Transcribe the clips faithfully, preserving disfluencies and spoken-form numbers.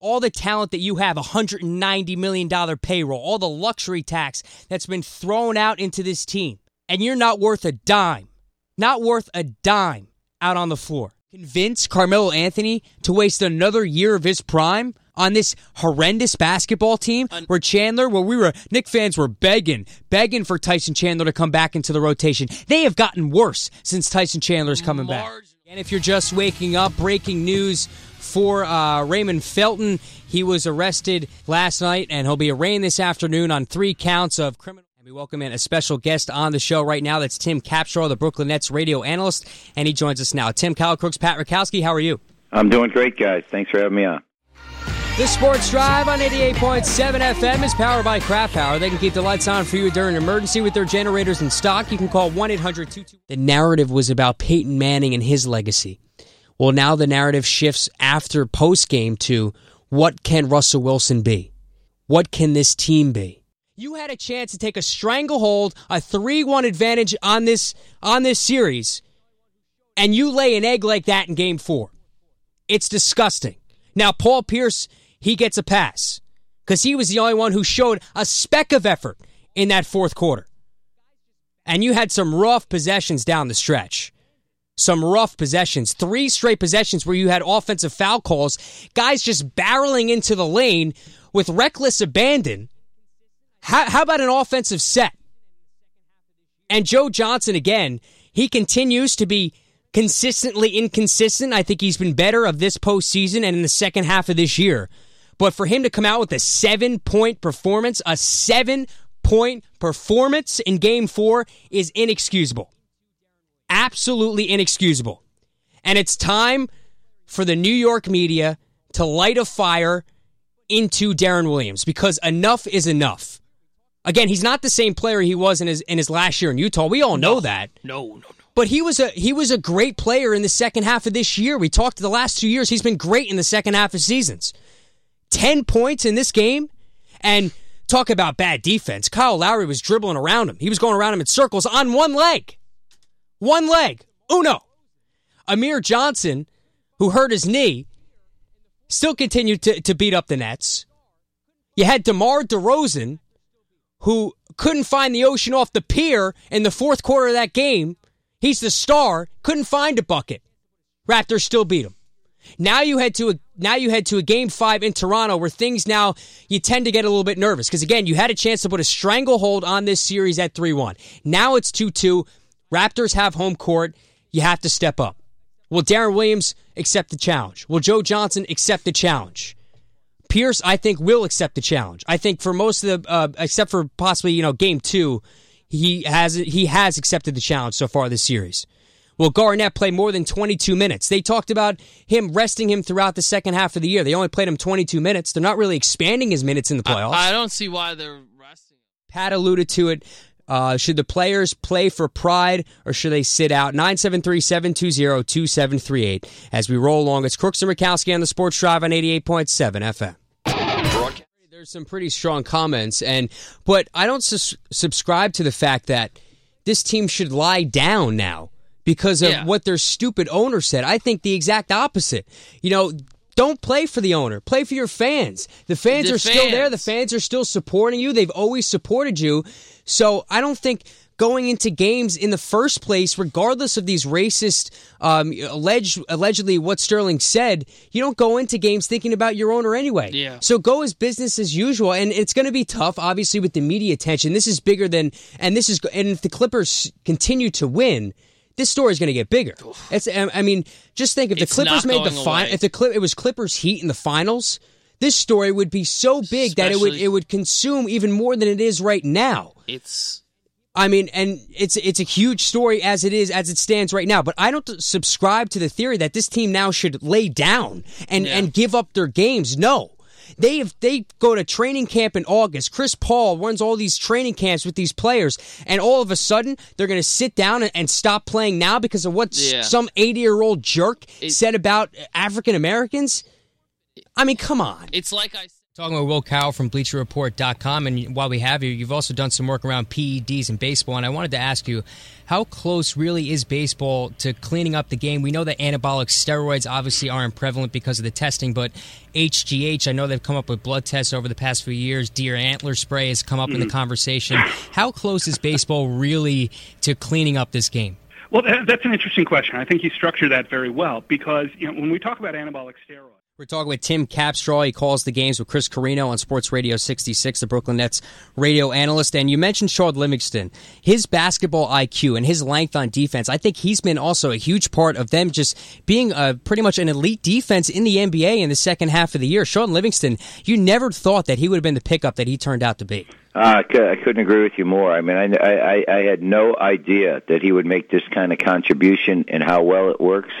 all the talent that you have, one hundred ninety million dollars payroll, all the luxury tax that's been thrown out into this team, and you're not worth a dime, not worth a dime out on the floor. Convince Carmelo Anthony to waste another year of his prime on this horrendous basketball team where Chandler, where we were, Knick fans were begging, begging for Tyson Chandler to come back into the rotation. They have gotten worse since Tyson Chandler's coming back. And if you're just waking up, breaking news for uh, Raymond Felton. He was arrested last night, and he'll be arraigned this afternoon on three counts of criminal. And we welcome in a special guest on the show right now. That's Tim Capstraw, the Brooklyn Nets radio analyst, and he joins us now. Tim, Kyle Crooks, Pat Rakowski, how are you? I'm doing great, guys. Thanks for having me on. The Sports Drive on eighty-eight point seven F M is powered by Craft Power. They can keep the lights on for you during an emergency with their generators in stock. You can call one eight hundred two two. The narrative was about Peyton Manning and his legacy. Well, now the narrative shifts after postgame to what can Russell Wilson be? What can this team be? You had a chance to take a stranglehold, a three one advantage on this on this series, and you lay an egg like that in game four. It's disgusting. Now, Paul Pierce, he gets a pass because he was the only one who showed a speck of effort in that fourth quarter. And you had some rough possessions down the stretch. Some rough possessions. Three straight possessions where you had offensive foul calls. Guys just barreling into the lane with reckless abandon. How, how about an offensive set? And Joe Johnson, again, he continues to be consistently inconsistent. I think he's been better of this postseason and in the second half of this year. But for him to come out with a seven-point performance, a seven-point performance in Game four is inexcusable. Absolutely inexcusable. And it's time for the New York media to light a fire into Deron Williams because enough is enough. Again, he's not the same player he was in his in his last year in Utah. We all know no, that. No, no, no. But he was a he was a great player in the second half of this year. We talked the last two years. He's been great in the second half of seasons. Ten points in this game, and talk about bad defense. Kyle Lowry was dribbling around him. He was going around him in circles on one leg. One leg. Uno. Amir Johnson, who hurt his knee, still continued to, to beat up the Nets. You had DeMar DeRozan, who couldn't find the ocean off the pier in the fourth quarter of that game. He's the star, couldn't find a bucket. Raptors still beat him. Now you head to a now you head to a game five in Toronto where things now you tend to get a little bit nervous because again you had a chance to put a stranglehold on this series at three one. Now it's two two. Raptors have home court. You have to step up. Will Deron Williams accept the challenge? Will Joe Johnson accept the challenge? Pierce, I think, will accept the challenge. I think for most of the, uh, except for possibly you know game two, he has he has accepted the challenge so far this series. Will Garnett play more than twenty-two minutes? They talked about him resting him throughout the second half of the year. They only played him twenty-two minutes. They're not really expanding his minutes in the playoffs. I, I don't see why they're resting him. Pat alluded to it. Uh, should the players play for pride or should they sit out? nine seven three, seven two zero, two seven three eight. As we roll along, it's Crooks and Rakowski on the Sports Drive on eighty-eight point seven F M. There's some pretty strong comments, and but I don't sus- subscribe to the fact that this team should lie down now because of yeah. what their stupid owner said. I think the exact opposite. You know, don't play for the owner. Play for your fans. The fans the are fans. still there. The fans are still supporting you. They've always supported you. So I don't think going into games in the first place, regardless of these racist, um, alleged, allegedly what Sterling said, you don't go into games thinking about your owner anyway. Yeah. So go as business as usual. And it's going to be tough, obviously, with the media attention. This is bigger than, and this is, and if the Clippers continue to win, this story is going to get bigger. It's, I mean, just think if the It's Clippers made the final, final, if the Clip, it was Clippers Heat in the finals, this story would be so big Especially, that it would it would consume even more than it is right now. It's, I mean, and it's it's a huge story as it is as it stands right now. But I don't subscribe to the theory that this team now should lay down and yeah. and give up their games. No. They have, they go to training camp in August. Chris Paul runs all these training camps with these players, and all of a sudden they're going to sit down and, and stop playing now because of what yeah. some eighty-year-old jerk it, said about African Americans. I mean, come on. It's like I Talking with Will Cowell from Bleacher Report dot com, and while we have you, you've also done some work around P E Ds in baseball, and I wanted to ask you, how close really is baseball to cleaning up the game? We know that anabolic steroids obviously aren't prevalent because of the testing, but H G H, I know they've come up with blood tests over the past few years. Deer antler spray has come up mm-hmm. in the conversation. How close is baseball really to cleaning up this game? Well, that's an interesting question. I think you structured that very well because, you know, when we talk about anabolic steroids, we're talking with Tim Capstraw. He calls the games with Chris Carino on Sports Radio sixty-six, the Brooklyn Nets radio analyst. And you mentioned Shaun Livingston. His basketball I Q and his length on defense, I think he's been also a huge part of them just being a, pretty much an elite defense in the N B A in the second half of the year. Shaun Livingston, you never thought that he would have been the pickup that he turned out to be. Uh, I couldn't agree with you more. I mean, I, I, I had no idea that he would make this kind of contribution and how well it works.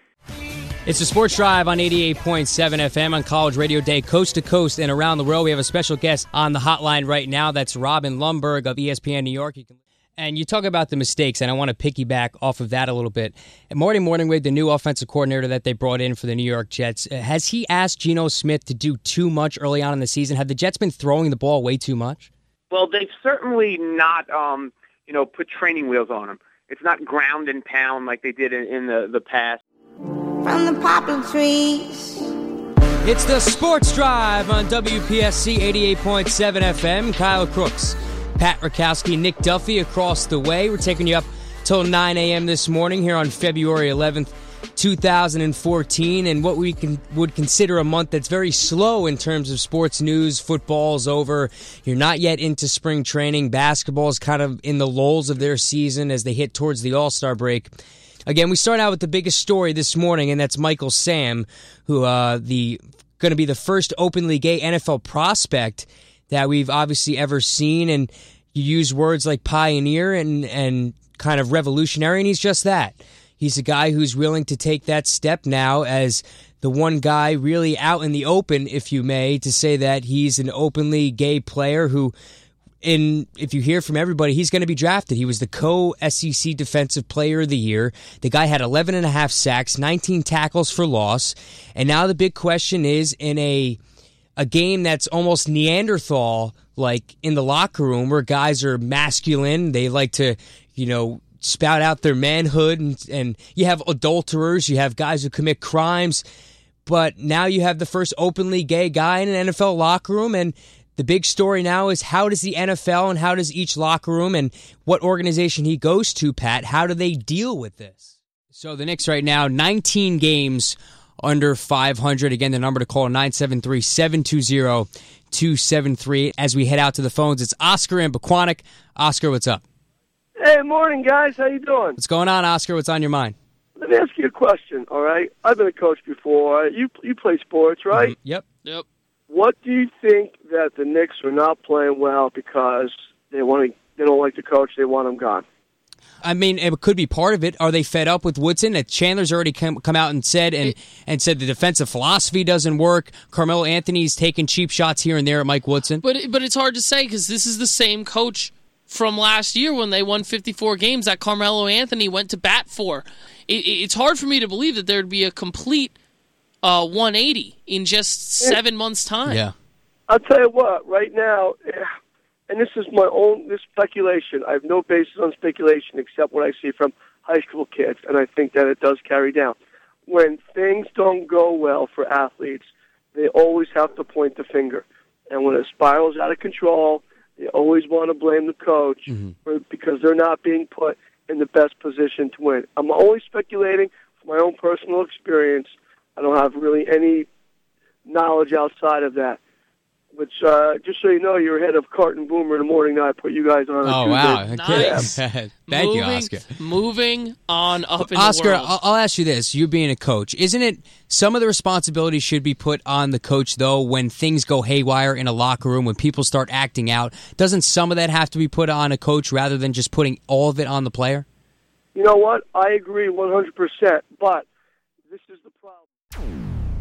It's the Sports Drive on eighty-eight point seven F M on College Radio Day, coast to coast and around the world. We have a special guest on the hotline right now. That's Robin Lundberg of E S P N New York. You can, and you talk about the mistakes, and I want to piggyback off of that a little bit. And Marty Morningwig, the new offensive coordinator that they brought in for the New York Jets, has he asked Geno Smith to do too much early on in the season? Have the Jets been throwing the ball way too much? Well, they've certainly not, um, you know, put training wheels on him. It's not ground and pound like they did in, in the, the past. From the poplar trees. It's the Sports Drive on W P S C eighty-eight point seven F M. Kyle Crooks, Pat Rakowski, Nick Duffy across the way. We're taking you up till nine a.m. this morning here on February eleventh, two thousand fourteen, and what we can, would consider a month that's very slow in terms of sports news. Football's over. You're not yet into spring training. Basketball's kind of in the lulls of their season as they hit towards the All-Star break. Again, we start out with the biggest story this morning, and that's Michael Sam, who uh, the going to be the first openly gay N F L prospect that we've obviously ever seen. And you use words like pioneer and, and kind of revolutionary, and he's just that. He's a guy who's willing to take that step now as the one guy really out in the open, if you may, to say that he's an openly gay player who, in if you hear from everybody, he's going to be drafted. He was the co-S E C Defensive Player of the Year. The guy had eleven and a half sacks, nineteen tackles for loss. And now the big question is, in a a game that's almost Neanderthal, like in the locker room where guys are masculine, they like to, you know, spout out their manhood, and, and you have adulterers, you have guys who commit crimes, but now you have the first openly gay guy in an N F L locker room, and the big story now is how does the N F L and how does each locker room and what organization he goes to, Pat, how do they deal with this? So the Knicks right now, nineteen games under five hundred. Again, the number to call, nine seven three, seven two zero, two seven three. As we head out to the phones, it's Oscar and Pequannock. Oscar, what's up? Hey, morning, guys. How you doing? What's going on, Oscar? What's on your mind? Let me ask you a question, all right? I've been a coach before. You you play sports, right? Mm-hmm. Yep. Yep. What do you think that the Knicks are not playing well because they want to? They don't like the coach. They want him gone. I mean, it could be part of it. Are they fed up with Woodson? That Chandler's already come, come out and said and, and said the defensive philosophy doesn't work. Carmelo Anthony's taking cheap shots here and there at Mike Woodson. But but it's hard to say because this is the same coach from last year when they won fifty-four games that Carmelo Anthony went to bat for. It, it's hard for me to believe that there would be a complete uh, one eighty in just seven months' time. Yeah, I'll tell you what. Right now, and this is my own this speculation. I have no basis on speculation except what I see from high school kids, and I think that it does carry down. When things don't go well for athletes, they always have to point the finger, and when it spirals out of control, they always want to blame the coach mm-hmm. for, because they're not being put in the best position to win. I'm only speculating from my own personal experience. I don't have really any knowledge outside of that. Which, uh, just so you know, you're ahead of Cart and Boomer in the morning now. I put you guys on. Oh, wow. Nice. Thank moving, you, Oscar. Moving on up in Oscar, the world. I'll, I'll ask you this. You being a coach, isn't it some of the responsibility should be put on the coach, though, when things go haywire in a locker room, when people start acting out? Doesn't some of that have to be put on a coach rather than just putting all of it on the player? You know what? I agree one hundred percent, but this is the problem.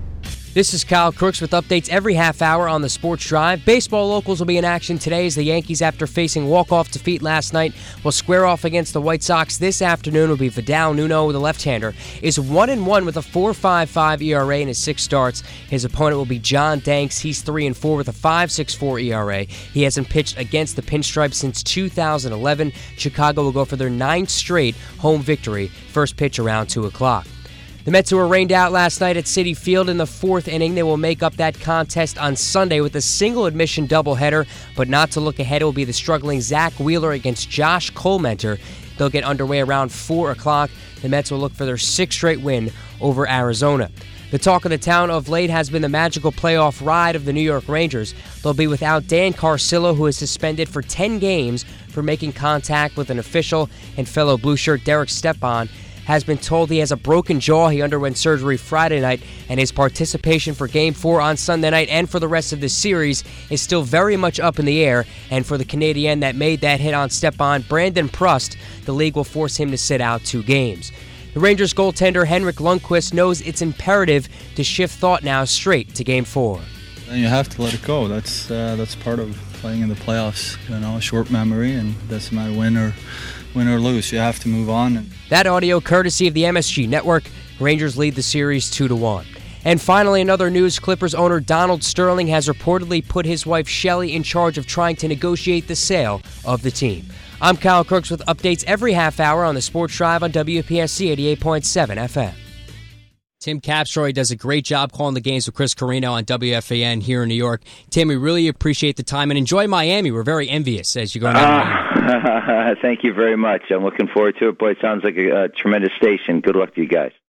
This is Kyle Crooks with updates every half hour on the Sports Drive. Baseball locals will be in action today as the Yankees, after facing walk-off defeat last night, will square off against the White Sox this afternoon. Will be Vidal Nuno, the left-hander, is one and one with a four point five five E R A in his six starts. His opponent will be John Danks. He's three and four with a five point six four E R A. He hasn't pitched against the Pinstripes since two thousand eleven. Chicago will go for their ninth straight home victory. First pitch around two o'clock. The Mets, who were rained out last night at Citi Field in the fourth inning, they will make up that contest on Sunday with a single-admission doubleheader. But not to look ahead, it will be the struggling Zach Wheeler against Josh Colmenter. They'll get underway around four o'clock. The Mets will look for their sixth straight win over Arizona. The talk of the town of late has been the magical playoff ride of the New York Rangers. They'll be without Dan Carcillo, who is suspended for ten games for making contact with an official, and fellow blue shirt Derek Stepan has been told he has a broken jaw. He underwent surgery Friday night, and his participation for Game four on Sunday night and for the rest of the series is still very much up in the air. And for the Canadian that made that hit on Stepan, Brandon Prust, the league will force him to sit out two games. The Rangers goaltender Henrik Lundqvist knows it's imperative to shift thought now straight to Game four. You have to let it go. That's uh, that's part of playing in the playoffs. You know, a short memory, and it doesn't matter win or win or lose. You have to move on. That audio courtesy of the M S G Network. Rangers lead the series two to one. And finally, another news, Clippers owner Donald Sterling has reportedly put his wife Shelly in charge of trying to negotiate the sale of the team. I'm Kyle Crooks with updates every half hour on the Sports Drive on W P S C eighty-eight point seven F M. Tim Capstroy does a great job calling the games with Chris Carino on W F A N here in New York. Tim, we really appreciate the time and enjoy Miami. We're very envious as you go down. Uh, thank you very much. I'm looking forward to it. Boy, it sounds like a, a tremendous station. Good luck to you guys.